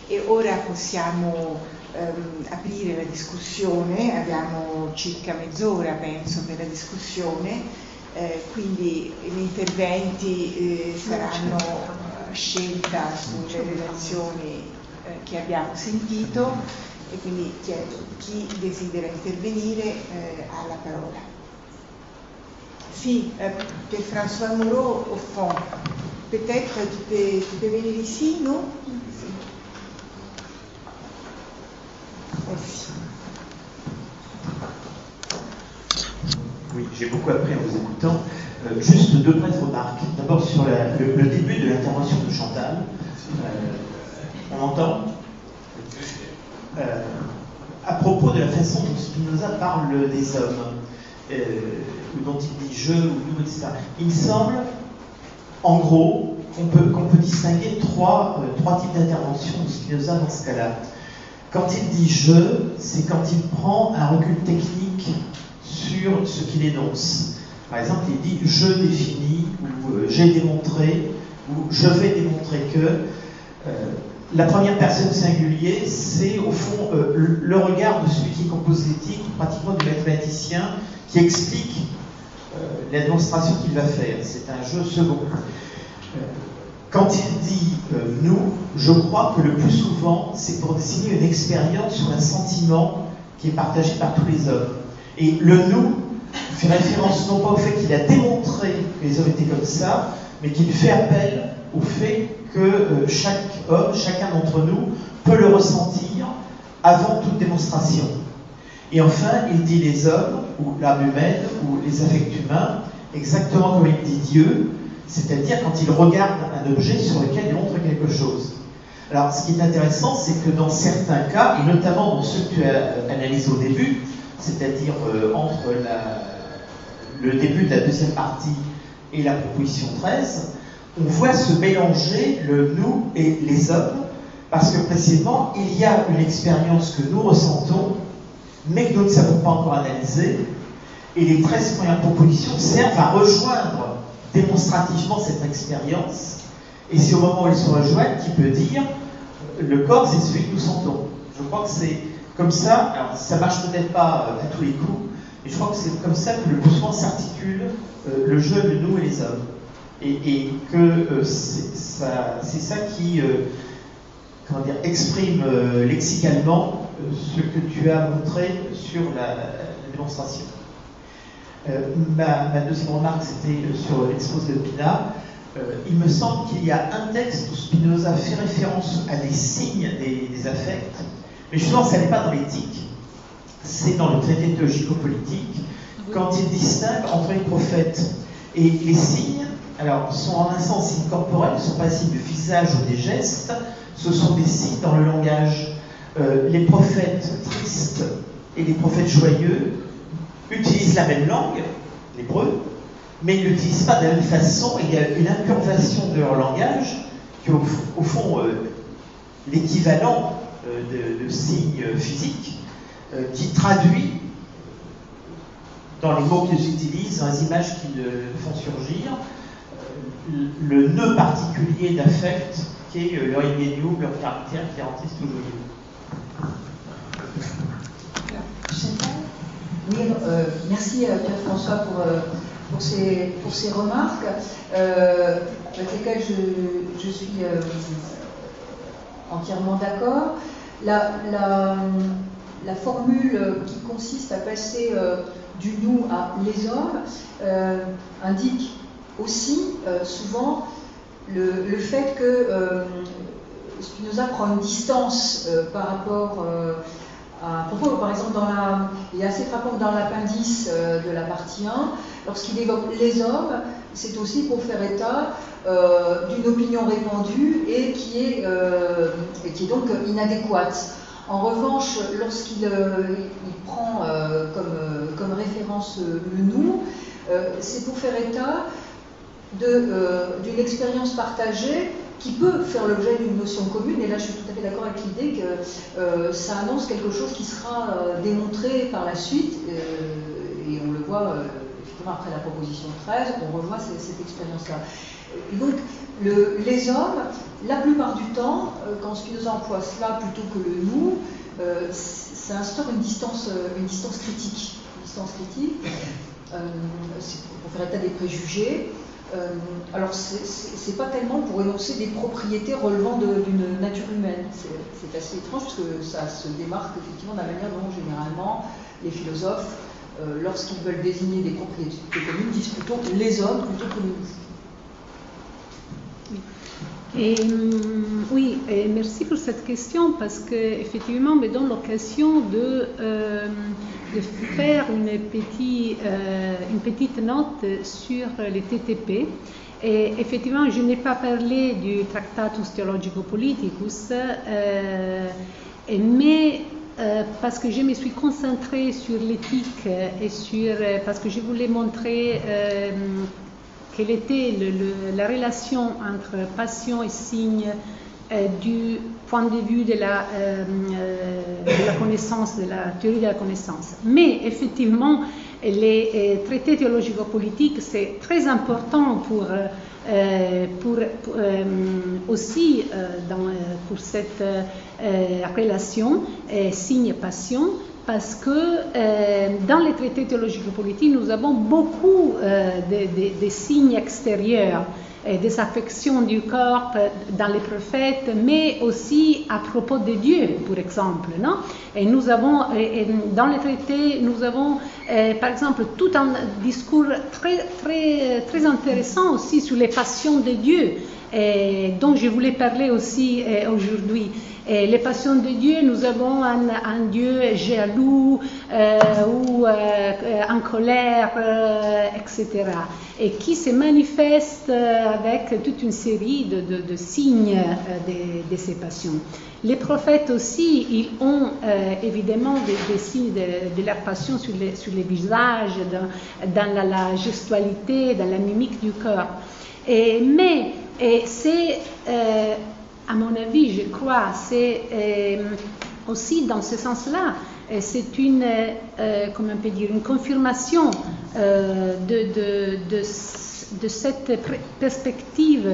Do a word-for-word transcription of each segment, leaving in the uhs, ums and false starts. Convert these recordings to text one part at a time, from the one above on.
e ora possiamo ehm, aprire la discussione. Abbiamo circa mezz'ora, penso, per la discussione, eh, quindi gli interventi eh, saranno a scelta sulle relazioni eh, che abbiamo sentito, e quindi chiedo chi desidera intervenire eh, ha la parola. Si, euh, per François Moreau, au fond, peut-être tu peux, tu peux venir ici, non? Merci. Oui, j'ai beaucoup appris en vous écoutant. Euh, juste deux brèves remarques. D'abord sur la, le, le début de l'intervention de Chantal. Euh, on entend euh, à propos de la façon dont Spinoza parle des hommes. Euh, dont il dit je ou nous, et cetera. Il me semble, en gros, qu'on peut, qu'on peut distinguer trois, euh, trois types d'intervention de Spinoza dans ce cas-là. Quand il dit je, c'est quand il prend un recul technique sur ce qu'il énonce. Par exemple, il dit je définis, ou euh, j'ai démontré, ou je vais démontrer que. Euh, la première personne singulier, c'est au fond euh, le regard de celui qui compose l'éthique, pratiquement du mathématicien, qui explique euh, la démonstration qu'il va faire. C'est un jeu second. Euh, quand il dit euh, nous, je crois que le plus souvent, c'est pour désigner une expérience ou un sentiment qui est partagé par tous les hommes. Et le nous fait référence non pas au fait qu'il a démontré que les hommes étaient comme ça, mais qu'il fait appel au fait que euh, chaque homme, chacun d'entre nous, peut le ressentir avant toute démonstration. Et enfin, il dit les hommes, ou l'âme humaine, ou les affects humains, exactement comme il dit Dieu, c'est-à-dire quand il regarde un objet sur lequel il montre quelque chose. Alors, ce qui est intéressant, c'est que dans certains cas, et notamment dans ceux que tu as analysés au début, c'est-à-dire euh, entre la, le début de la deuxième partie et la proposition treize, on voit se mélanger le nous et les hommes, parce que précisément, il y a une expérience que nous ressentons, mais que nous ne savons pas encore analyser, et les treize premières propositions servent à rejoindre démonstrativement cette expérience, et c'est au moment où elles se rejoignent qu'il peut dire le corps c'est celui que nous sentons. Je crois que c'est comme ça, alors ça marche peut-être pas à tous les coups, mais je crois que c'est comme ça que le plus souvent s'articule euh, le jeu, le nous et les hommes. Et, et que euh, c'est ça, c'est ça qui euh, comment dire, exprime euh, lexicalement euh, ce que tu as montré sur la, la démonstration. Euh, ma, ma deuxième remarque, c'était sur l'exposé de Pina. Euh, il me semble qu'il y a un texte où Spinoza fait référence à des signes des, des affects, mais justement, ça n'est pas dans l'éthique, c'est dans le traité théologico-politique, quand il distingue entre les prophètes et les signes. Alors, sont en un sens signes corporels, ne sont pas signes de visage ou des gestes, ce sont des signes dans le langage. Euh, les prophètes tristes et les prophètes joyeux utilisent la même langue, l'hébreu, mais ils ne l'utilisent pas de la même façon. Il y a une incurvation de leur langage qui est au, au fond euh, l'équivalent euh, de, de signes physiques, euh, qui traduit dans les mots qu'ils utilisent, dans les images qu'ils font surgir, le nœud particulier d'affect qui est leur immédiat, leur caractère qui est artiste ou joyeux. Oui, euh, merci Pierre-François pour, euh, pour, ces, pour ces remarques, euh, avec lesquelles je, je suis euh, entièrement d'accord. La, la, la formule qui consiste à passer euh, du nous à les hommes euh, indique aussi, euh, souvent, le, le fait que euh, Spinoza prend une distance euh, par rapport euh, à propos, par exemple, dans la, il est assez frappant que dans l'appendice euh, de la partie un, lorsqu'il évoque les hommes, c'est aussi pour faire état euh, d'une opinion répandue et qui est, euh, et qui est donc inadéquate. En revanche, lorsqu'il euh, il prend euh, comme, euh, comme référence euh, le nous, euh, c'est pour faire état De, euh, d'une expérience partagée qui peut faire l'objet d'une notion commune, et là je suis tout à fait d'accord avec l'idée que euh, ça annonce quelque chose qui sera euh, démontré par la suite, euh, et on le voit euh, directement après la proposition treize, on revoit cette, cette expérience-là. Donc, le, les hommes, la plupart du temps, euh, quand Spinoza emploie cela plutôt que le nous, euh, ça instaure une distance, une distance critique. Une distance critique, euh, pour faire état des préjugés. Euh, alors, c'est pas tellement pour énoncer des propriétés relevant d'une nature humaine. C'est assez étrange parce que ça se démarque effectivement de la manière dont, généralement, les philosophes, euh, lorsqu'ils veulent désigner des propriétés communes, disent plutôt les hommes plutôt que nous. Et, oui, et merci pour cette question parce qu'effectivement me donne l'occasion de, euh, de faire une petite, euh, une petite note sur les T T P. Et effectivement, je n'ai pas parlé du Tractatus Theologico-Politicus, euh, mais euh, parce que je me suis concentrée sur l'éthique et sur, parce que je voulais montrer euh, quelle était le, le, la relation entre passion et signe euh, du point de vue de la, euh, de la connaissance, de la théorie de la connaissance. Mais effectivement, les euh, traités théologico-politiques, c'est très important pour, euh, pour, pour euh, aussi euh, dans, pour cette euh, relation euh, signe-passion, parce que euh, dans les traités théologico-politiques, nous avons beaucoup euh, de, de, de signes extérieurs, euh, des affections du corps dans les prophètes, mais aussi à propos de Dieu, par exemple. Non? Et nous avons, et dans les traités, nous avons, euh, par exemple, tout un discours très, très, très intéressant aussi sur les passions de Dieu, et dont je voulais parler aussi euh, aujourd'hui. Et les passions de Dieu, nous avons un, un Dieu jaloux euh, ou euh, en colère, euh, et cetera. Et qui se manifeste avec toute une série de, de, de signes de, de ces passions. Les prophètes aussi, ils ont euh, évidemment des, des signes de, de leur passion sur les, sur les visages, dans, dans la, la gestualité, dans la mimique du corps. Et, mais c'est... Euh, à mon avis, je crois, c'est euh, aussi dans ce sens-là, c'est une, euh, comment on peut dire, une confirmation euh, de, de, de, de cette perspective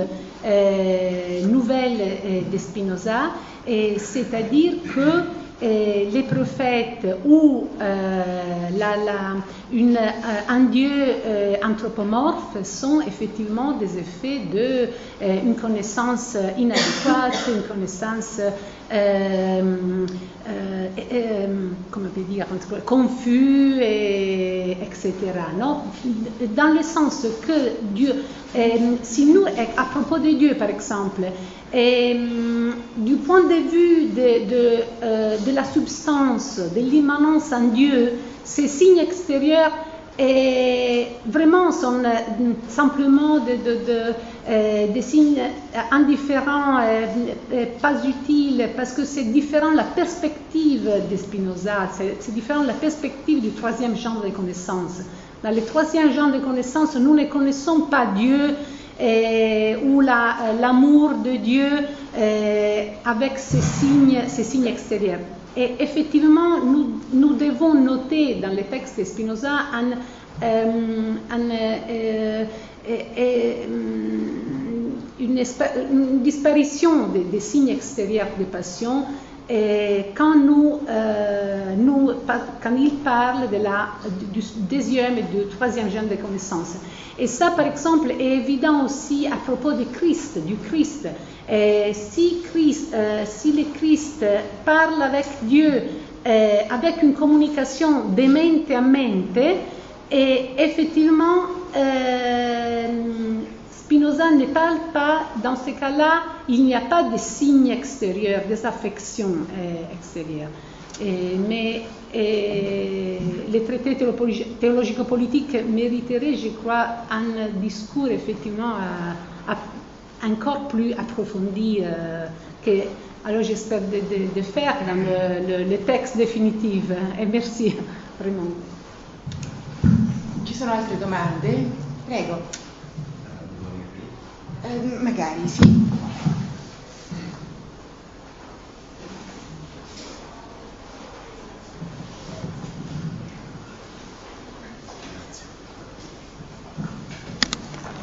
euh, nouvelle euh, de Spinoza, c'est-à-dire que euh, les prophètes ou euh, la, la, une, euh, un Dieu euh, anthropomorphe sont effectivement des effets d'une euh, connaissance inadéquate, une connaissance euh, euh, euh, comment on peut dire, confus, et, etc. Non? Dans le sens que Dieu, euh, si nous, à propos de Dieu par exemple, et, du point de vue de, de, euh, de la substance, de l'immanence en Dieu, ces signes extérieurs et vraiment sont euh, simplement de, de, de, euh, des signes indifférents, euh, euh, pas utiles, parce que c'est différent la perspective de Spinoza, c'est différent la perspective du troisième genre de connaissance. Dans le troisième genre de connaissance, nous ne connaissons pas Dieu, et, ou l'amour la, de Dieu euh, avec ces signes, ces signes extérieurs. Et effectivement, nous, nous devons noter dans les textes de Spinoza un, euh, un, euh, euh, une, une disparition des, des signes extérieurs de passion et quand, nous, euh, nous, quand il parle de la, du deuxième et du troisième genre de connaissance. Et ça, par exemple, est évident aussi à propos du Christ, du Christ. Et si, Christ euh, si le Christ parle avec Dieu euh, avec une communication de mente à mente, et effectivement, euh, Spinoza ne parle pas, dans ce cas-là, il n'y a pas de signes extérieurs, des affections euh, extérieures. Et, mais et, les traités théologico-politiques mériteraient, je crois, un discours effectivement à, à, encore plus approfondi euh, que, alors j'espère de, de, de faire dans le, le, le texte définitif. Et merci, vraiment. Ci sono altre domande? Prego. Eh, magari, sì.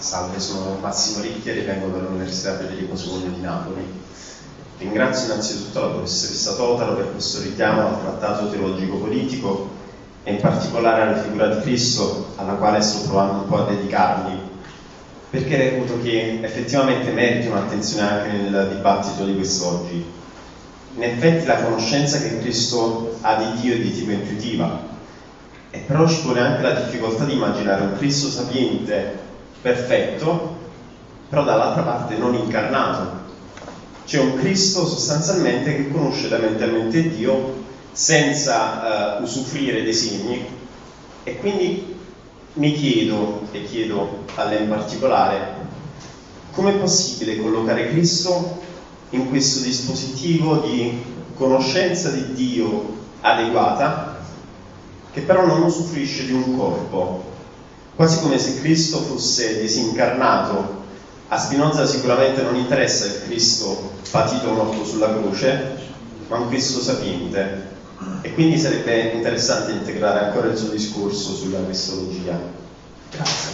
Salve, sono Massimo Ricchieri e vengo dall'Università Federico secondo di Napoli. Ringrazio innanzitutto la professoressa Totaro per questo richiamo al trattato teologico-politico e in particolare alla figura di Cristo, alla quale sto provando un po' a dedicarmi, perché reputo che effettivamente meriti un'attenzione anche nel dibattito di quest'oggi. In effetti la conoscenza che Cristo ha di Dio è di tipo intuitiva, e però ci pone anche la difficoltà di immaginare un Cristo sapiente, perfetto, però dall'altra parte non incarnato. C'è un Cristo sostanzialmente che conosce fondamentalmente Dio senza uh, usufruire dei segni, e quindi mi chiedo, e chiedo a lei in particolare, come è possibile collocare Cristo in questo dispositivo di conoscenza di Dio adeguata, che però non usufruisce di un corpo, quasi come se Cristo fosse disincarnato. A Spinoza sicuramente non interessa il Cristo patito morto sulla croce, ma un Cristo sapiente, e quindi sarebbe interessante integrare ancora il suo discorso sulla cristologia. Grazie.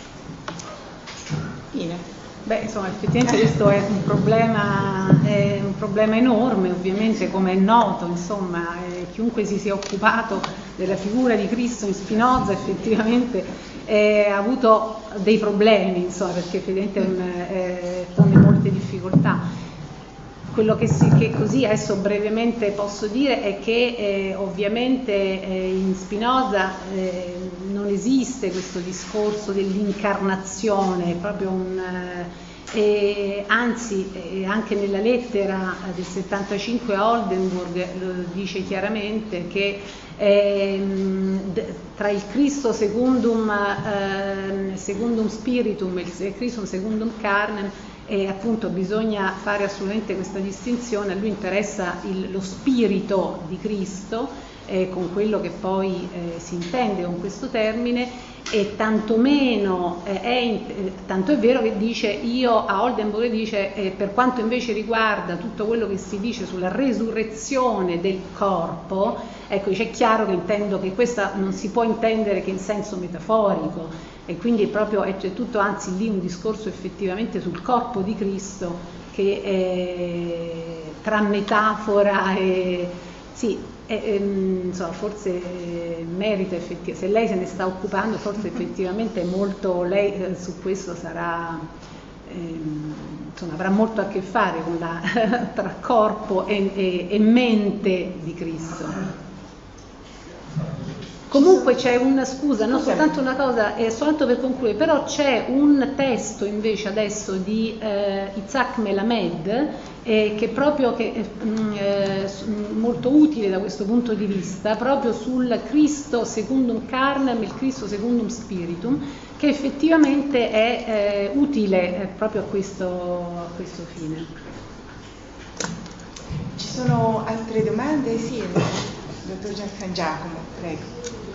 Bene. Beh, insomma, effettivamente questo è un problema, è un problema enorme, ovviamente, come è noto, insomma, eh, chiunque si sia occupato della figura di Cristo in Spinoza effettivamente eh, ha avuto dei problemi, insomma, perché effettivamente eh, pone molte difficoltà. Quello che, si, che così adesso brevemente posso dire è che eh, ovviamente eh, in Spinoza eh, non esiste questo discorso dell'incarnazione, è proprio un, eh, e, anzi eh, anche nella lettera del settantacinque a Oldenburg lo dice chiaramente che eh, tra il Cristo secundum, eh, secundum spiritum e il Christum secundum carnem e appunto bisogna fare assolutamente questa distinzione. A lui interessa il, lo spirito di Cristo, eh, con quello che poi eh, si intende con questo termine, e tantomeno eh, è eh, tanto è vero che dice, io a Oldenburg dice eh, per quanto invece riguarda tutto quello che si dice sulla resurrezione del corpo, ecco, dice, è chiaro che intendo che questa non si può intendere che in senso metaforico, e quindi è proprio c'è tutto, anzi lì un discorso effettivamente sul corpo di Cristo che è, tra metafora e sì, è, è, insomma, forse merita effettivamente, se lei se ne sta occupando forse effettivamente è molto, lei eh, su questo sarà ehm, insomma avrà molto a che fare con la tra corpo e, e, e mente di Cristo. Comunque c'è una scusa, non soltanto una cosa, è soltanto per concludere, però c'è un testo invece adesso di eh, Isaac Melamed eh, che proprio che è eh, molto utile da questo punto di vista, proprio sul Cristo secundum carnem e il Cristo secundum spiritum, che effettivamente è eh, utile eh, proprio a questo, a questo fine. Ci sono altre domande? Sì, il dottor Gianfran Giacomo, prego.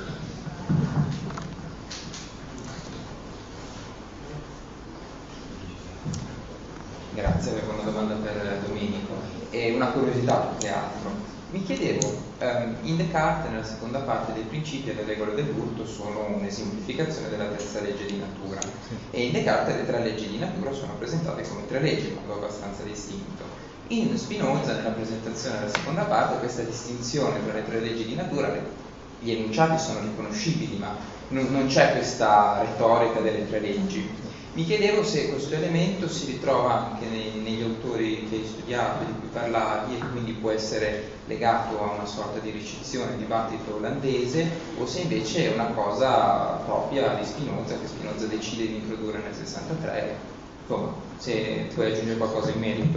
Grazie, avevo una domanda per Domenico e una curiosità più che altro. Mi chiedevo, um, in Descartes, nella seconda parte dei principi e le regole dell'urto sono un'esemplificazione della terza legge di natura, e in Descartes le tre leggi di natura sono presentate come tre leggi, in modo abbastanza distinto. In Spinoza, nella presentazione della seconda parte, questa distinzione tra le tre leggi di natura, gli enunciati sono riconoscibili, ma non, non c'è questa retorica delle tre leggi. Mi chiedevo se questo elemento si ritrova anche nei, negli autori che hai studiato, di cui parlavi, e quindi può essere legato a una sorta di ricezione, dibattito olandese, o se invece è una cosa propria di Spinoza, che Spinoza decide di introdurre nel sessantatré. Insomma, se puoi aggiungere qualcosa in merito.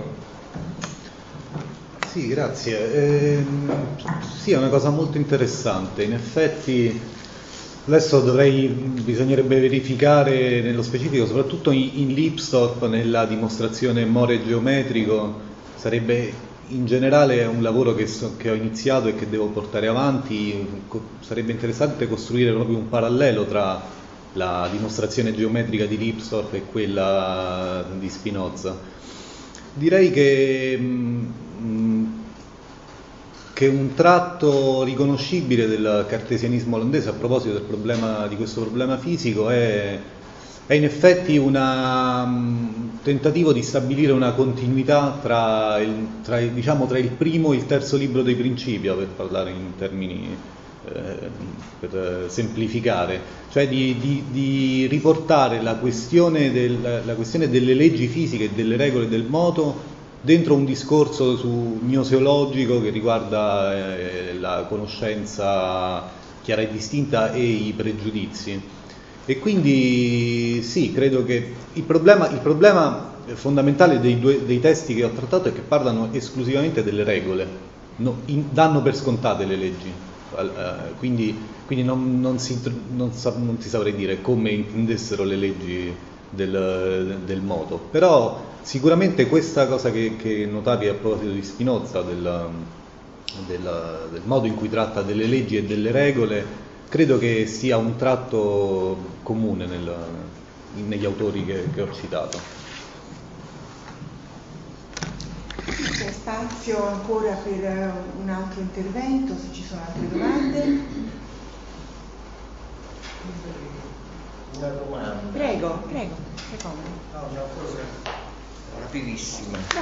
Sì, grazie. Eh, sì, è una cosa molto interessante. In effetti adesso dovrei, bisognerebbe verificare nello specifico, soprattutto in, in Lipstorf, nella dimostrazione more geometrico, sarebbe in generale un lavoro che, so, che ho iniziato e che devo portare avanti. Sarebbe interessante costruire proprio un parallelo tra la dimostrazione geometrica di Lipstorf e quella di Spinoza. Direi che mh, che un tratto riconoscibile del cartesianismo olandese, a proposito del problema, di questo problema fisico, è è in effetti una, un tentativo di stabilire una continuità tra il, tra, il, diciamo, tra il primo e il terzo libro dei Principia, per parlare in termini, eh, per semplificare, cioè di, di, di riportare la questione, del, la questione delle leggi fisiche e delle regole del moto dentro un discorso su gnoseologico che riguarda eh, la conoscenza chiara e distinta e i pregiudizi. E quindi sì, credo che il problema, il problema fondamentale dei, due, dei testi che ho trattato è che parlano esclusivamente delle regole, no, in, danno per scontate le leggi, uh, quindi, quindi non, non, si, non, sa, non ti saprei dire come intendessero le leggi del, del moto, però sicuramente questa cosa che, che notavi a proposito di Spinoza, del, del, del modo in cui tratta delle leggi e delle regole, credo che sia un tratto comune nel, negli autori che, che ho citato. C'è spazio ancora per un altro intervento, se ci sono altre domande. Una domanda. Prego, prego, secondo. No, una cosa rapidissima. Va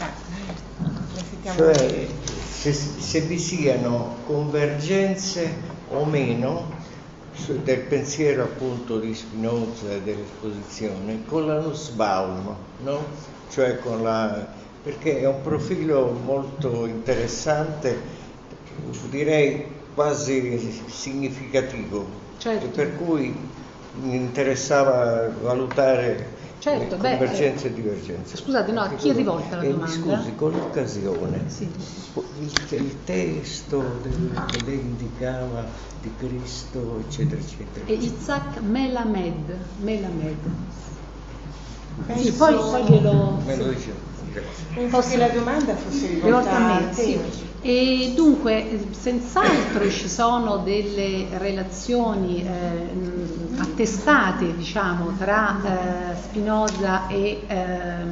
bene, cioè, se, se vi siano convergenze o meno del pensiero appunto di Spinoza e dell'esposizione con la Nussbaum, no? Cioè con la, perché è un profilo molto interessante, direi quasi significativo, certo. E per cui mi interessava valutare certo, le convergenze beh, e divergenze. Scusate, no, a chi è rivolta la e domanda? Mi scusi, con l'occasione, sì. il, il testo del, che lei indicava di Cristo, eccetera, eccetera. E Isaac Melamed, Melamed. Penso... Sì, poi, poi glielo... Me lo sì. dicevo. Penso che la domanda fosse rivolta a me. Sì. E dunque, senz'altro ci sono delle relazioni eh, attestate, diciamo, tra eh, Spinoza e, eh,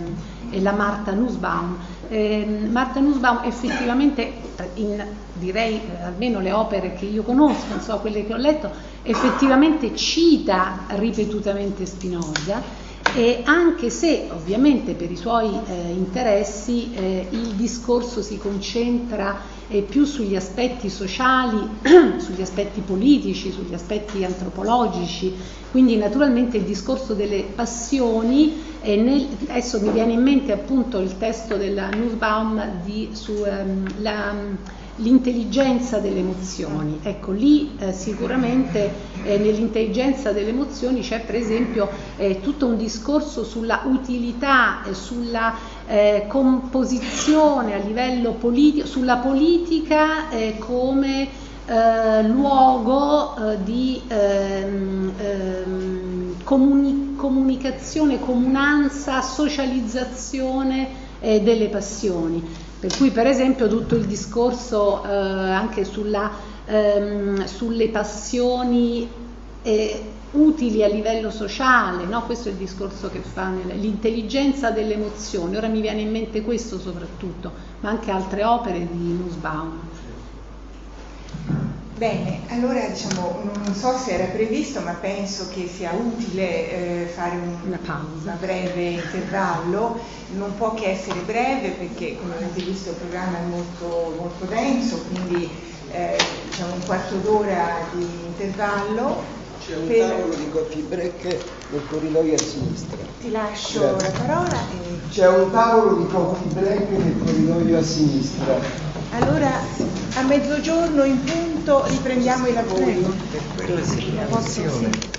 e la Martha Nussbaum. Eh, Martha Nussbaum effettivamente, in, direi eh, almeno le opere che io conosco, non so, quelle che ho letto, effettivamente cita ripetutamente Spinoza. E anche se ovviamente per i suoi eh, interessi eh, il discorso si concentra eh, più sugli aspetti sociali, sugli aspetti politici, sugli aspetti antropologici, quindi naturalmente il discorso delle passioni, eh, nel, adesso mi viene in mente appunto il testo della Nussbaum di, su um, la l'intelligenza delle emozioni. Ecco, lì eh, sicuramente eh, nell'intelligenza delle emozioni c'è per esempio eh, tutto un discorso sulla utilità e sulla eh, composizione a livello politico, sulla politica eh, come eh, luogo eh, di ehm, ehm, comuni- comunicazione, comunanza, socializzazione eh, delle passioni. Per cui per esempio tutto il discorso eh, anche sulla, ehm, sulle passioni eh, utili a livello sociale, no? Questo è il discorso che fa l'intelligenza delle emozioni. Ora mi viene in mente questo soprattutto, ma anche altre opere di Nussbaum. Bene, allora diciamo, non so se era previsto, ma penso che sia utile eh, fare un, una pausa, un breve intervallo. Non può che essere breve perché, come avete visto, il programma è molto, molto denso, quindi eh, diciamo un quarto d'ora di intervallo. C'è un per... tavolo di coffee break nel corridoio a sinistra. Ti lascio Grazie. la parola. E... C'è un tavolo di coffee break nel corridoio a sinistra. Allora, a mezzogiorno in punto riprendiamo i lavori. Per quella segnalazione.